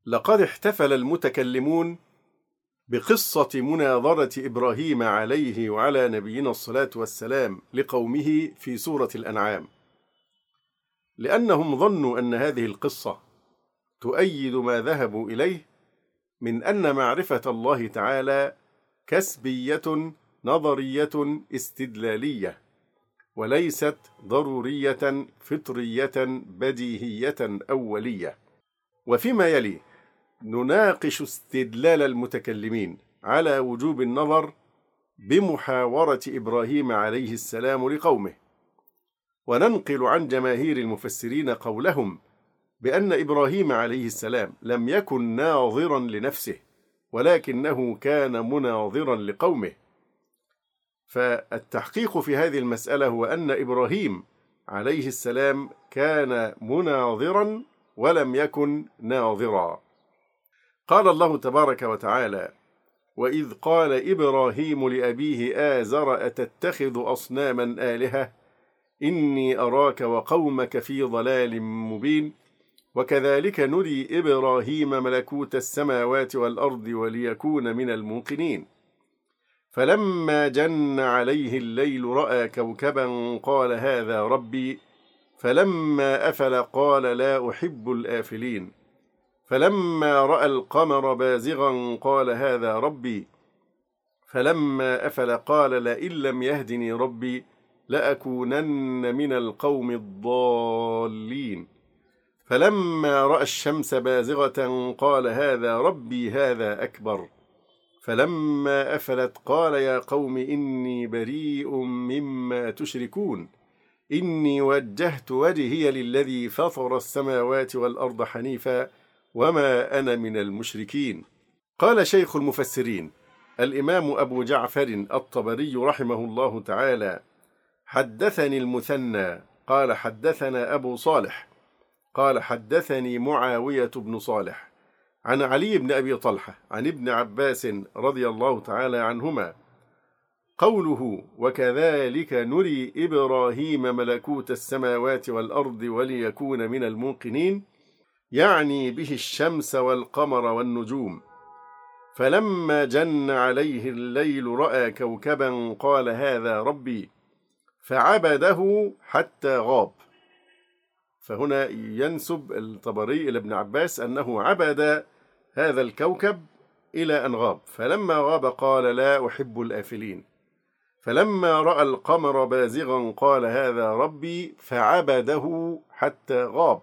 لقد احتفل المتكلمون بقصة مناظرة إبراهيم عليه وعلى نبينا الصلاة والسلام لقومه في سورة الأنعام، لأنهم ظنوا أن هذه القصة تؤيد ما ذهبوا إليه من أن معرفة الله تعالى كسبية نظرية استدلالية، وليست ضرورية فطرية بديهية أولية. وفيما يلي نناقش استدلال المتكلمين على وجوب النظر بمحاورة إبراهيم عليه السلام لقومه، وننقل عن جماهير المفسرين قولهم بأن إبراهيم عليه السلام لم يكن ناظرا لنفسه، ولكنه كان مناظرا لقومه. فالتحقيق في هذه المسألة هو أن إبراهيم عليه السلام كان مناظرا ولم يكن ناظرا. قال الله تبارك وتعالى: وإذ قال إبراهيم لأبيه آزر أتتخذ أصناما آلهة إني أراك وقومك في ضلال مبين وكذلك نري إبراهيم ملكوت السماوات والأرض وليكون من الموقنين فلما جن عليه الليل رأى كوكبا قال هذا ربي فلما أفل قال لا أحب الآفلين فلما رأى القمر بازغا قال هذا ربي فلما أفل قال لئن لم يهدني ربي لأكونن من القوم الضالين فلما رأى الشمس بازغة قال هذا ربي هذا أكبر فلما أفلت قال يا قوم إني بريء مما تشركون إني وجهت وجهي للذي فطر السماوات والأرض حنيفا وما أنا من المشركين. قال شيخ المفسرين الإمام أبو جعفر الطبري رحمه الله تعالى: حدثني المثنى قال حدثنا أبو صالح قال حدثني معاوية بن صالح عن علي بن أبي طلحة عن ابن عباس رضي الله تعالى عنهما قوله وكذلك نري إبراهيم ملكوت السماوات والأرض وليكون من الموقنين، يعني به الشمس والقمر والنجوم. فلما جن عليه الليل رأى كوكبا قال هذا ربي فعبده حتى غاب. فهنا ينسب الطبري إلى ابن عباس أنه عبد هذا الكوكب إلى أن غاب، فلما غاب قال لا أحب الآفلين فلما رأى القمر بازغا قال هذا ربي فعبده حتى غاب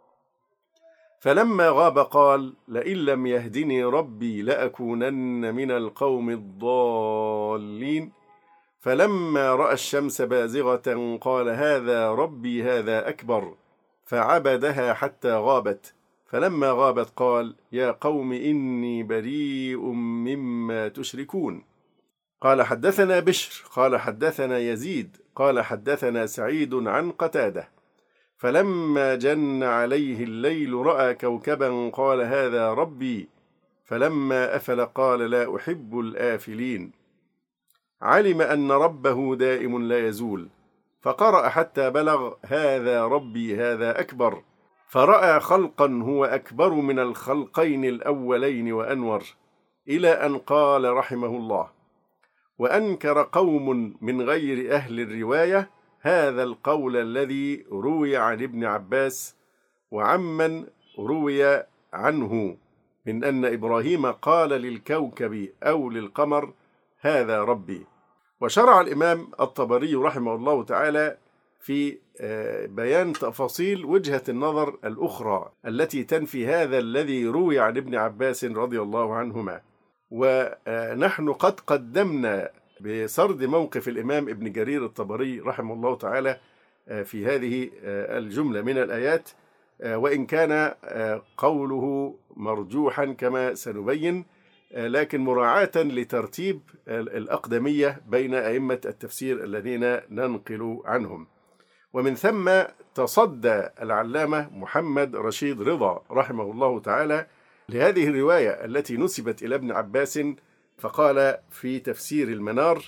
فلما غاب قال لئن لم يهدني ربي لأكونن من القوم الضالين فلما رأى الشمس بازغة قال هذا ربي هذا أكبر فعبدها حتى غابت فلما غابت قال يا قوم إني بريء مما تشركون. قال حدثنا بشر قال حدثنا يزيد قال حدثنا سعيد عن قتادة فلما جن عليه الليل رأى كوكبا قال هذا ربي فلما أفل قال لا أحب الآفلين علم أن ربه دائم لا يزول فقرأ حتى بلغ هذا ربي هذا أكبر فرأى خلقا هو أكبر من الخلقين الأولين وأنور إلى أن قال رحمه الله وأنكر قوم من غير أهل الرواية هذا القول الذي روي عن ابن عباس وعمن روي عنه من أن إبراهيم قال للكوكب أو للقمر هذا ربي. وشرع الإمام الطبري رحمه الله تعالى في بيان تفاصيل وجهة النظر الأخرى التي تنفي هذا الذي روي عن ابن عباس رضي الله عنهما. ونحن قد قدمنا بسرد موقف الإمام ابن جرير الطبري رحمه الله تعالى في هذه الجملة من الآيات، وإن كان قوله مرجوحا كما سنبين، لكن مراعاة لترتيب الأقدمية بين أئمة التفسير الذين ننقل عنهم. ومن ثم تصدى العلامة محمد رشيد رضا رحمه الله تعالى لهذه الرواية التي نسبت إلى ابن عباس، فقال في تفسير المنار: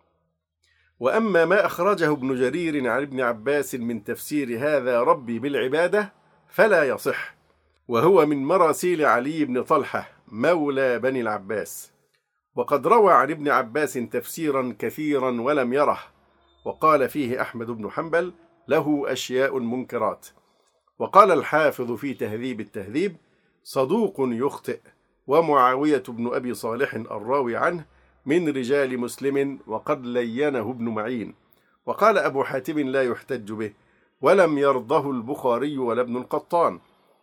وأما ما أخرجه ابن جرير عن ابن عباس من تفسير هذا ربي بالعبادة فلا يصح، وهو من مراسيل علي بن طلحة مولى بني العباس. وقد روى عن ابن عباس تفسيرا كثيرا ولم يره، وقال فيه أحمد بن حنبل له أشياء منكرات. وقال الحافظ في تهذيب التهذيب: صدوق يخطئ، ومعاوية بن أبي صالح الراوي عنه من رجال مسلم، وقد لينه ابن معين. وقال أبو حاتم: لا يحتج به، ولم يرضه البخاري ولا ابن القطان،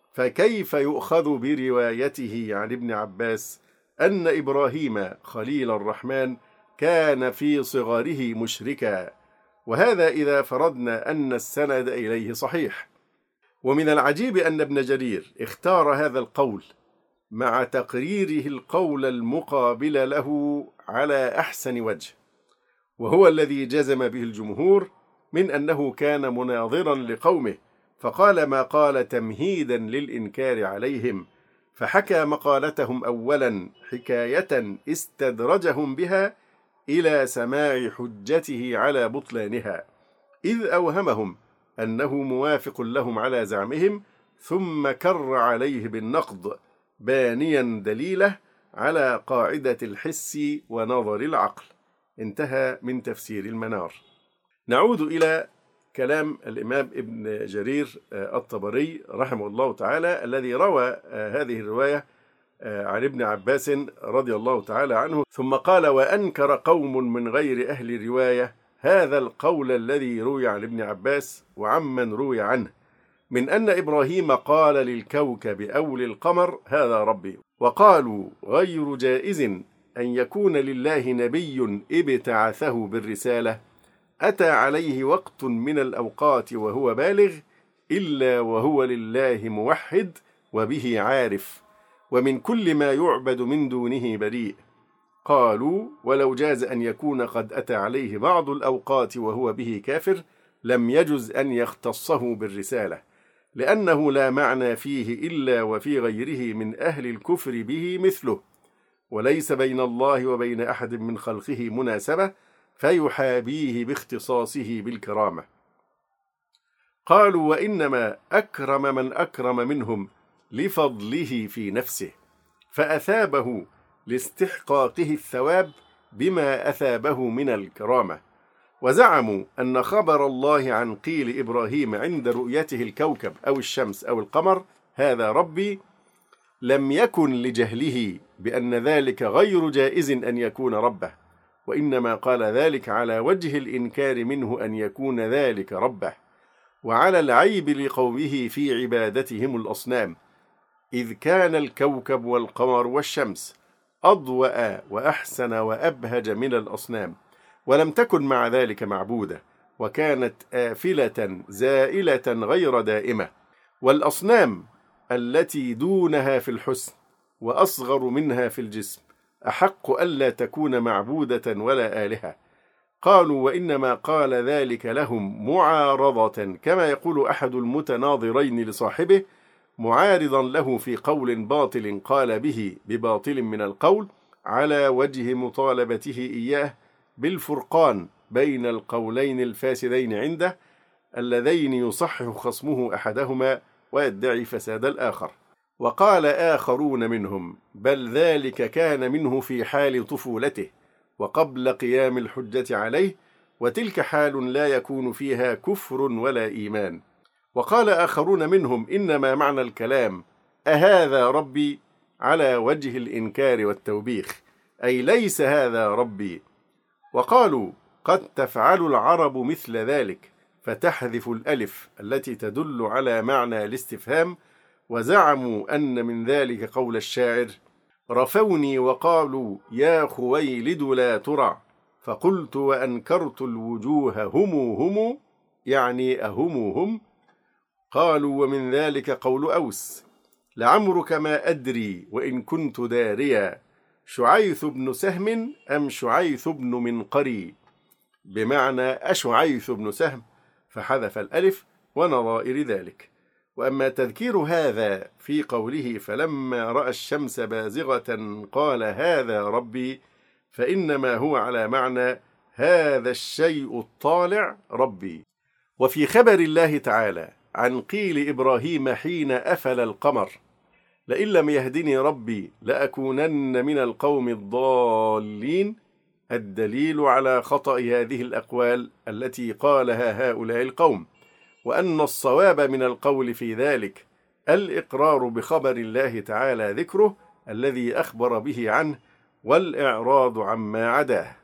فكيف يؤخذ بروايته عن ابن عباس أن إبراهيم خليل الرحمن كان في صغره مشركا، وهذا إذا فرضنا أن السند إليه صحيح. ومن العجيب أن ابن جرير اختار هذا القول مع تقريره القول المقابل له على أحسن وجه، وهو الذي جزم به الجمهور من أنه كان مناظرا لقومه، فقال ما قال تمهيدا للإنكار عليهم، فحكى مقالتهم أولا حكاية استدرجهم بها إلى سماع حجته على بطلانها، إذ أوهمهم أنه موافق لهم على زعمهم، ثم كر عليه بالنقد بانيا دليله على قاعدة الحس ونظر العقل. انتهى من تفسير المنار. نعود إلى كلام الإمام ابن جرير الطبري رحمه الله تعالى، الذي روى هذه الرواية عن ابن عباس رضي الله تعالى عنه، ثم قال: وأنكر قوم من غير أهل الرواية هذا القول الذي روي عن ابن عباس وعمن روي عنه، من أن إبراهيم قال للكوكب أو للقمر هذا ربي، وقالوا غير جائز أن يكون لله نبي ابتعثه بالرسالة أتى عليه وقت من الأوقات وهو بالغ إلا وهو لله موحد وبه عارف، ومن كل ما يعبد من دونه بريء. قالوا ولو جاز أن يكون قد أتى عليه بعض الأوقات وهو به كافر لم يجز أن يختصه بالرسالة، لأنه لا معنى فيه إلا وفي غيره من أهل الكفر به مثله، وليس بين الله وبين أحد من خلقه مناسبة فيحابيه باختصاصه بالكرامة. قالوا وإنما أكرم من أكرم منهم لفضله في نفسه، فأثابه لاستحقاقه الثواب بما أثابه من الكرامة. وزعموا أن خبر الله عن قيل إبراهيم عند رؤيته الكوكب أو الشمس أو القمر هذا ربي لم يكن لجهله بأن ذلك غير جائز أن يكون ربه، وإنما قال ذلك على وجه الإنكار منه أن يكون ذلك ربه، وعلى العيب لقومه في عبادتهم الأصنام، إذ كان الكوكب والقمر والشمس أضوأ وأحسن وأبهج من الأصنام، ولم تكن مع ذلك معبودة، وكانت آفلة زائلة غير دائمة. والأصنام التي دونها في الحسن وأصغر منها في الجسم أحق ألا تكون معبودة ولا آلهة. قالوا وإنما قال ذلك لهم معارضة، كما يقول أحد المتناظرين لصاحبه معارضا له في قول باطل قال به بباطل من القول، على وجه مطالبته إياه بالفرقان بين القولين الفاسدين عنده، اللذين يصحح خصمه أحدهما ويدعي فساد الآخر. وقال آخرون منهم بل ذلك كان منه في حال طفولته وقبل قيام الحجة عليه، وتلك حال لا يكون فيها كفر ولا إيمان. وقال آخرون منهم إنما معنى الكلام أهذا ربي على وجه الإنكار والتوبيخ، أي ليس هذا ربي. وقالوا قد تفعل العرب مثل ذلك، فتحذف الألف التي تدل على معنى الاستفهام، وزعموا أن من ذلك قول الشاعر رفوني وقالوا يا خويلد لا ترع، فقلت وأنكرت الوجوه هم يعني هم. قالوا ومن ذلك قول أوس لعمرك ما أدري وإن كنت داريا، شعيث بن سهم أم شعيث بن منقري، بمعنى أشعيث بن سهم، فحذف الألف ونظائر ذلك. وأما تذكير هذا في قوله فلما رأى الشمس بازغة قال هذا ربي، فإنما هو على معنى هذا الشيء الطالع ربي. وفي خبر الله تعالى عن قيل إبراهيم حين أفل القمر لئن لم يهدني ربي لأكونن من القوم الضالين، الدليل على خطأ هذه الأقوال التي قالها هؤلاء القوم، وأن الصواب من القول في ذلك الإقرار بخبر الله تعالى ذكره الذي أخبر به عنه، والإعراض عما عداه.